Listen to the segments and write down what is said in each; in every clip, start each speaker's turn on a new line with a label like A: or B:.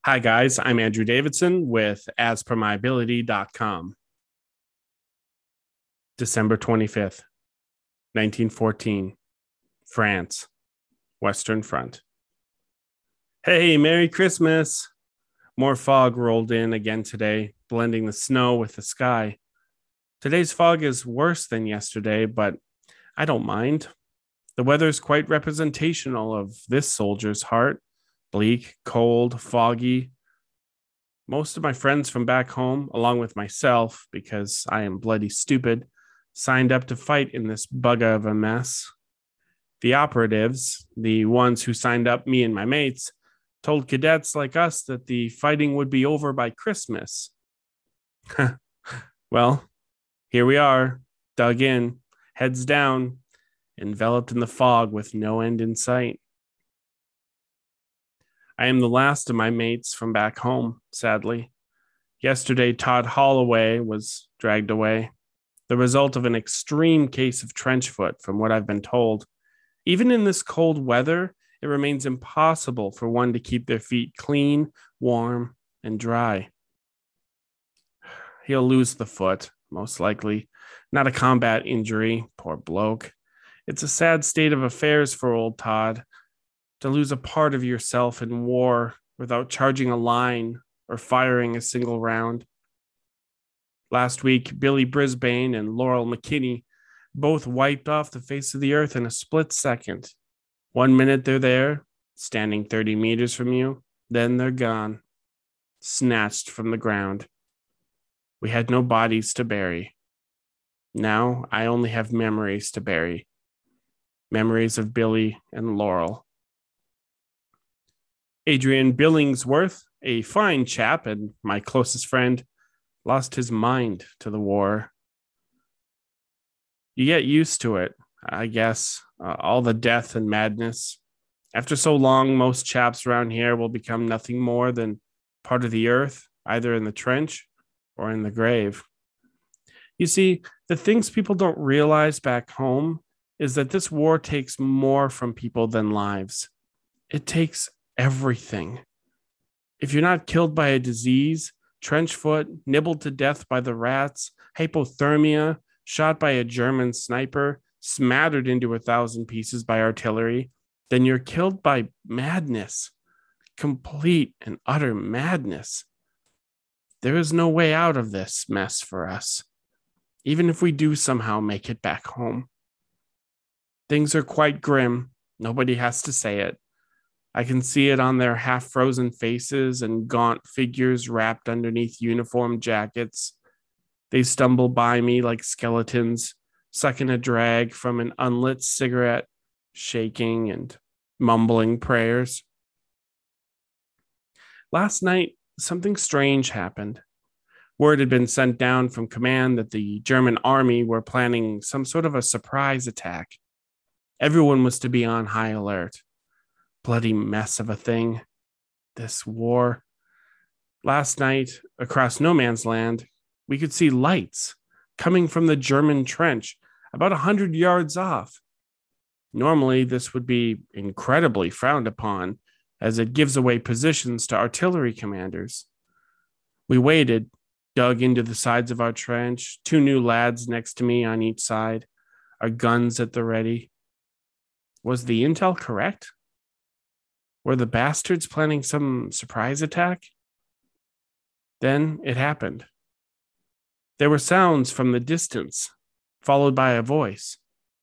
A: Hi, guys. I'm Andrew Davidson with aspermyability.com. December 25th, 1914, France, Western Front. Hey, Merry Christmas. More fog rolled in again today, blending the snow with the sky. Today's fog is worse than yesterday, but I don't mind. The weather is quite representational of this soldier's heart: bleak, cold, foggy. Most of my friends from back home, along with myself, because I am bloody stupid, signed up to fight in this bugger of a mess. The operatives, the ones who signed up me and my mates, told cadets like us that the fighting would be over by Christmas. Well, here we are, dug in, heads down, enveloped in the fog with no end in sight. I am the last of my mates from back home, sadly. Yesterday, Todd Holloway was dragged away, the result of an extreme case of trench foot, from what I've been told. Even in this cold weather, it remains impossible for one to keep their feet clean, warm, and dry. He'll lose the foot, most likely. Not a combat injury, poor bloke. It's a sad state of affairs for old Todd. To lose a part of yourself in war without charging a line or firing a single round. Last week, Billy Brisbane and Laurel McKinney both wiped off the face of the earth in a split second. 1 minute they're there, standing 30 meters from you, then they're gone, snatched from the ground. We had no bodies to bury. Now I only have memories to bury. Memories of Billy and Laurel. Adrian Billingsworth, a fine chap and my closest friend, lost his mind to the war. You get used to it, I guess, all the death and madness. After so long, most chaps around here will become nothing more than part of the earth, either in the trench or in the grave. You see, the things people don't realize back home is that this war takes more from people than lives. It takes everything. If you're not killed by a disease, trench foot, nibbled to death by the rats, hypothermia, shot by a German sniper, smattered into 1,000 pieces by artillery, then you're killed by madness, complete and utter madness. There is no way out of this mess for us, even if we do somehow make it back home. Things are quite grim. Nobody has to say it. I can see it on their half-frozen faces and gaunt figures wrapped underneath uniform jackets. They stumble by me like skeletons, sucking a drag from an unlit cigarette, shaking and mumbling prayers. Last night, something strange happened. Word had been sent down from command that the German army were planning some sort of a surprise attack. Everyone was to be on high alert. Bloody mess of a thing, this war. Last night, across no man's land, we could see lights coming from the German trench about 100 yards off. Normally, this would be incredibly frowned upon, as it gives away positions to artillery commanders. We waited, dug into the sides of our trench, 2 new lads next to me on each side, our guns at the ready. Was the intel correct? Were the bastards planning some surprise attack? Then it happened. There were sounds from the distance, followed by a voice.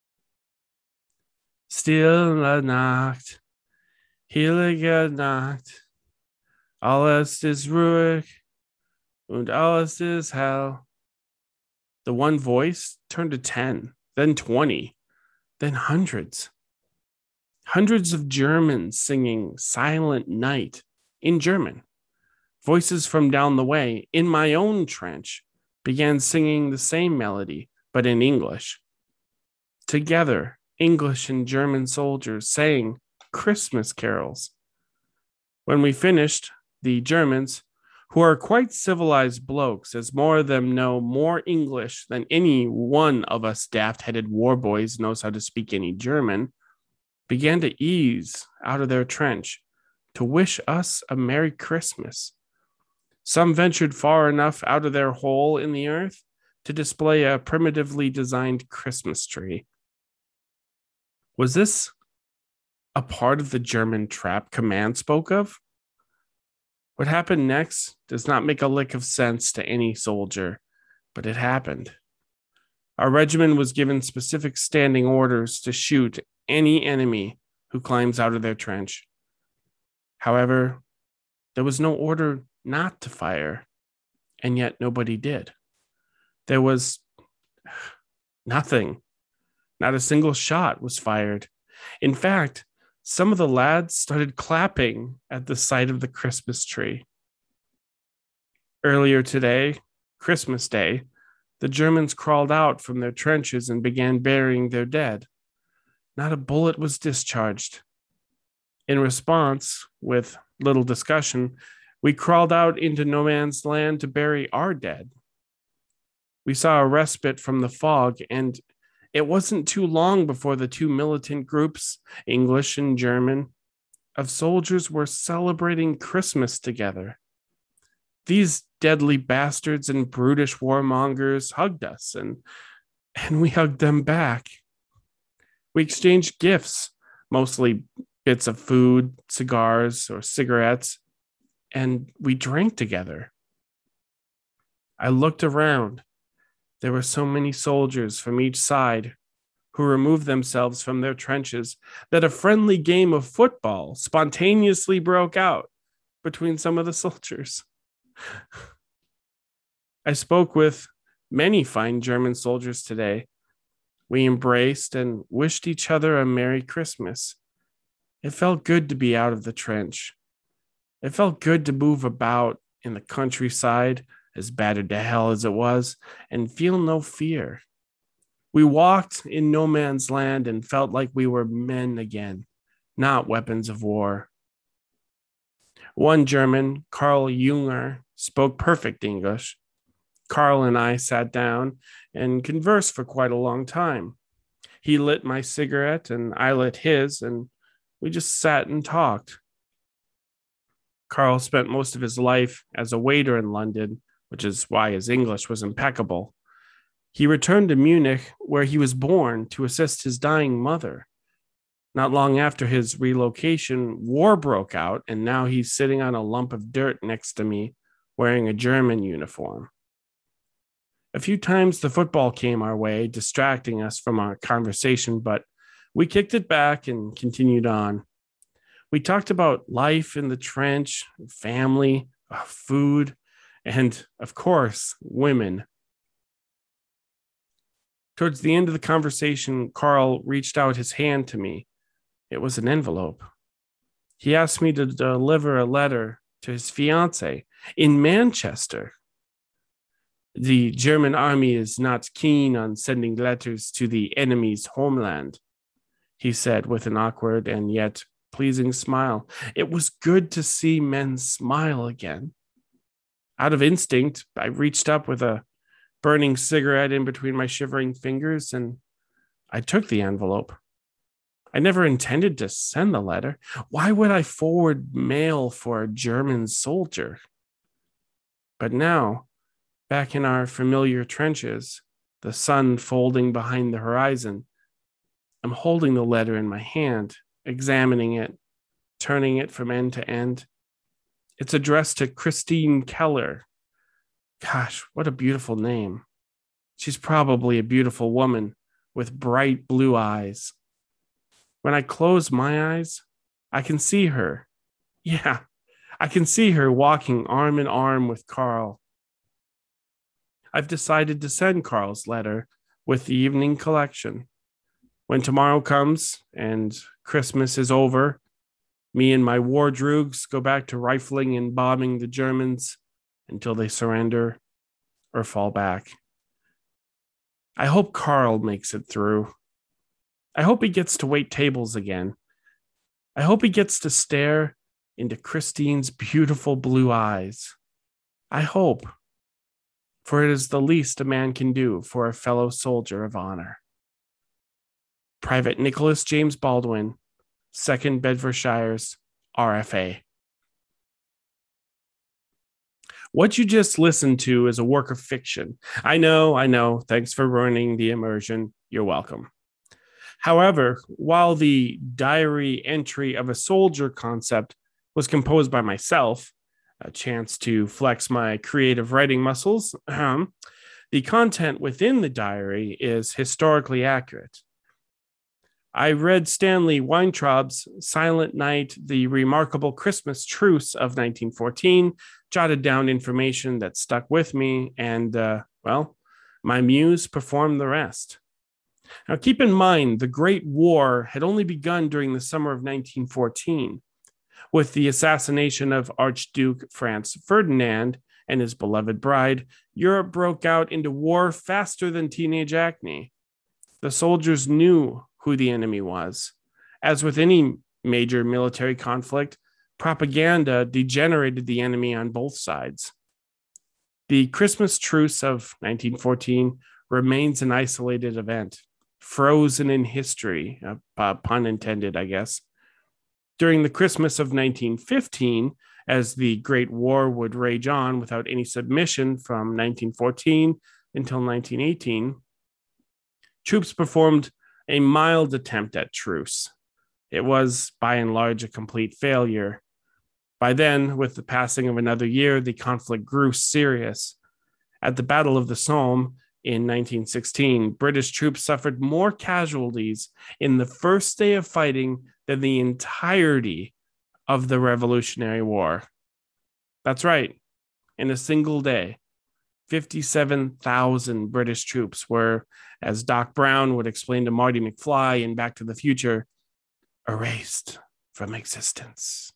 A: Stille Nacht, heilige Nacht, alles ist ruhig und alles ist hell. The one voice turned to 10, then 20, then hundreds. Hundreds of Germans singing Silent Night in German. Voices from down the way, in my own trench, began singing the same melody, but in English. Together, English and German soldiers sang Christmas carols. When we finished, the Germans, who are quite civilized blokes, as more of them know more English than any one of us daft-headed war boys knows how to speak any German, began to ease out of their trench, to wish us a Merry Christmas. Some ventured far enough out of their hole in the earth to display a primitively designed Christmas tree. Was this a part of the German trap command spoke of? What happened next does not make a lick of sense to any soldier, but it happened. Our regiment was given specific standing orders to shoot any enemy who climbs out of their trench. However, there was no order not to fire, and yet nobody did. There was nothing. Not a single shot was fired. In fact, some of the lads started clapping at the sight of the Christmas tree. Earlier today, Christmas Day, the Germans crawled out from their trenches and began burying their dead. Not a bullet was discharged. In response, with little discussion, we crawled out into no man's land to bury our dead. We saw a respite from the fog, and it wasn't too long before the two militant groups, English and German, of soldiers were celebrating Christmas together. These deadly bastards and brutish warmongers hugged us, and we hugged them back. We exchanged gifts, mostly bits of food, cigars, or cigarettes, and we drank together. I looked around. There were so many soldiers from each side who removed themselves from their trenches that a friendly game of football spontaneously broke out between some of the soldiers. I spoke with many fine German soldiers today. We embraced and wished each other a Merry Christmas. It felt good to be out of the trench. It felt good to move about in the countryside, as battered to hell as it was, and feel no fear. We walked in no man's land and felt like we were men again, not weapons of war. One German, Karl Junger, spoke perfect English. Karl and I sat down and conversed for quite a long time. He lit my cigarette and I lit his, and we just sat and talked. Karl spent most of his life as a waiter in London, which is why his English was impeccable. He returned to Munich, where he was born, to assist his dying mother. Not long after his relocation, war broke out, and now he's sitting on a lump of dirt next to me, wearing a German uniform. A few times the football came our way, distracting us from our conversation, but we kicked it back and continued on. We talked about life in the trench, family, food, and, of course, women. Towards the end of the conversation, Karl reached out his hand to me. It was an envelope. He asked me to deliver a letter to his fiancée in Manchester. The German army is not keen on sending letters to the enemy's homeland, he said with an awkward and yet pleasing smile. It was good to see men smile again. Out of instinct, I reached up with a burning cigarette in between my shivering fingers, and I took the envelope. I never intended to send the letter. Why would I forward mail for a German soldier? But now, back in our familiar trenches, the sun folding behind the horizon, I'm holding the letter in my hand, examining it, turning it from end to end. It's addressed to Christine Keller. Gosh, what a beautiful name. She's probably a beautiful woman with bright blue eyes. When I close my eyes, I can see her. Yeah, I can see her walking arm in arm with Karl. I've decided to send Karl's letter with the evening collection. When tomorrow comes and Christmas is over, me and my war droogs go back to rifling and bombing the Germans until they surrender or fall back. I hope Karl makes it through. I hope he gets to wait tables again. I hope he gets to stare into Christine's beautiful blue eyes. I hope, for it is the least a man can do for a fellow soldier of honor. Private Nicholas James Baldwin, 2nd Bedfordshires, RFA. What you just listened to is a work of fiction. I know. Thanks for ruining the immersion. You're welcome. However, while the diary entry of a soldier concept was composed by myself, a chance to flex my creative writing muscles, the content within the diary is historically accurate. I read Stanley Weintraub's Silent Night, The Remarkable Christmas Truce of 1914, jotted down information that stuck with me, and, my muse performed the rest. Now, keep in mind, the Great War had only begun during the summer of 1914. With the assassination of Archduke Franz Ferdinand and his beloved bride, Europe broke out into war faster than teenage acne. The soldiers knew who the enemy was. As with any major military conflict, propaganda degenerated the enemy on both sides. The Christmas truce of 1914 remains an isolated event, frozen in history, pun intended, I guess. During the Christmas of 1915, as the Great War would rage on without any submission from 1914 until 1918, troops performed a mild attempt at truce. It was, by and large, a complete failure. By then, with the passing of another year, the conflict grew serious. At the Battle of the Somme in 1916, British troops suffered more casualties in the first day of fighting than the entirety of the Revolutionary War. That's right. In a single day, 57,000 British troops were, as Doc Brown would explain to Marty McFly in Back to the Future, erased from existence.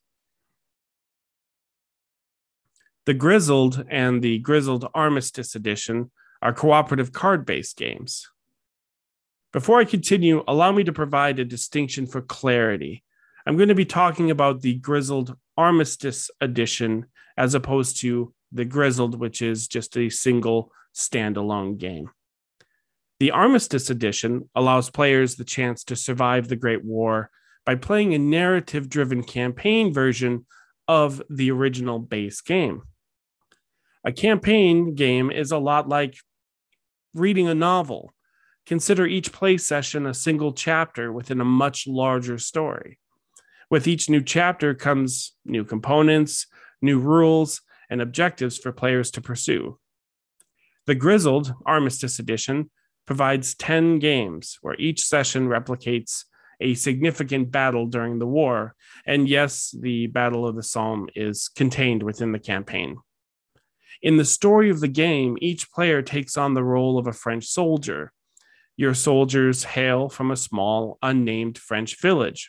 A: The Grizzled and the Grizzled Armistice Edition are cooperative card-based games. Before I continue, allow me to provide a distinction for clarity. I'm going to be talking about the Grizzled Armistice Edition as opposed to the Grizzled, which is just a single standalone game. The Armistice Edition allows players the chance to survive the Great War by playing a narrative-driven campaign version of the original base game. A campaign game is a lot like reading a novel. Consider each play session a single chapter within a much larger story. With each new chapter comes new components, new rules, and objectives for players to pursue. The Grizzled Armistice Edition provides 10 games where each session replicates a significant battle during the war, and yes, the Battle of the Somme is contained within the campaign. In the story of the game, each player takes on the role of a French soldier. Your soldiers hail from a small, unnamed French village.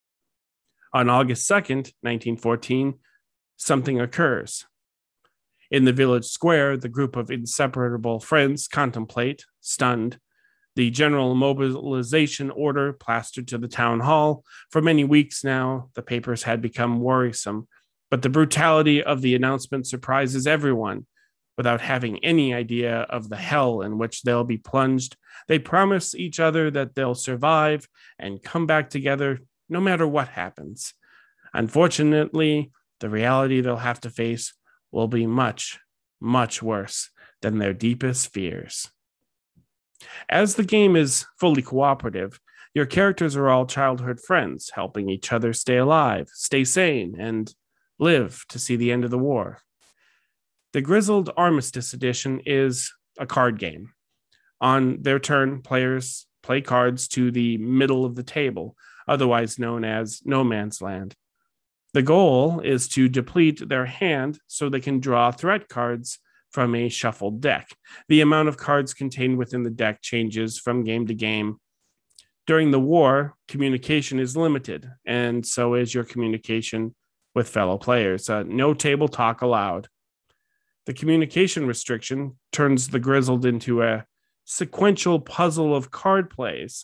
A: On August 2nd, 1914, something occurs. In the village square, the group of inseparable friends contemplate, stunned, the general mobilization order plastered to the town hall. For many weeks now, the papers had become worrisome, but the brutality of the announcement surprises everyone. Without having any idea of the hell in which they'll be plunged, they promise each other that they'll survive and come back together no matter what happens. Unfortunately, the reality they'll have to face will be much, much worse than their deepest fears. As the game is fully cooperative, your characters are all childhood friends, helping each other stay alive, stay sane, and live to see the end of the war. The Grizzled Armistice Edition is a card game. On their turn, players play cards to the middle of the table, otherwise known as No Man's Land. The goal is to deplete their hand so they can draw threat cards from a shuffled deck. The amount of cards contained within the deck changes from game to game. During the war, communication is limited, and so is your communication with fellow players. No table talk allowed. The communication restriction turns the Grizzled into a sequential puzzle of card plays.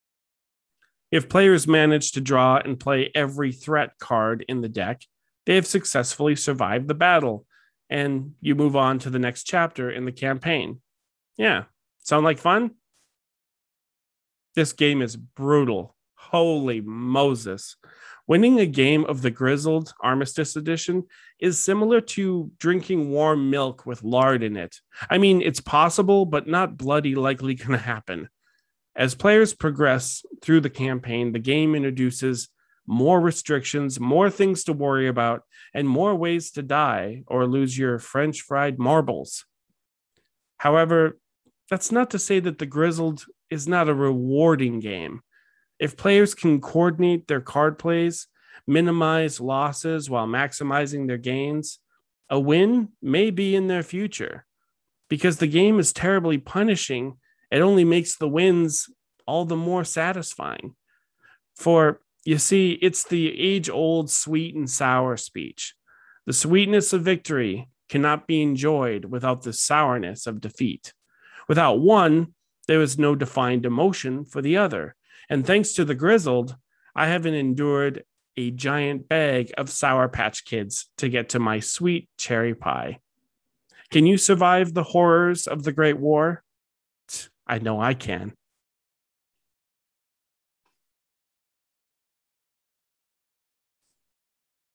A: If players manage to draw and play every threat card in the deck, they have successfully survived the battle, and you move on to the next chapter in the campaign. Yeah, sound like fun? This game is brutal. Holy Moses. Winning a game of the Grizzled Armistice Edition is similar to drinking warm milk with lard in it. I mean, it's possible, but not bloody likely going to happen. As players progress through the campaign, the game introduces more restrictions, more things to worry about, and more ways to die or lose your French fried marbles. However, that's not to say that the Grizzled is not a rewarding game. If players can coordinate their card plays, minimize losses while maximizing their gains, a win may be in their future. Because the game is terribly punishing, it only makes the wins all the more satisfying. For you see, it's the age old sweet and sour speech. The sweetness of victory cannot be enjoyed without the sourness of defeat. Without one, there is no defined emotion for the other. And thanks to the Grizzled, I haven't endured a giant bag of Sour Patch Kids to get to my sweet cherry pie. Can you survive the horrors of the Great War? I know I can.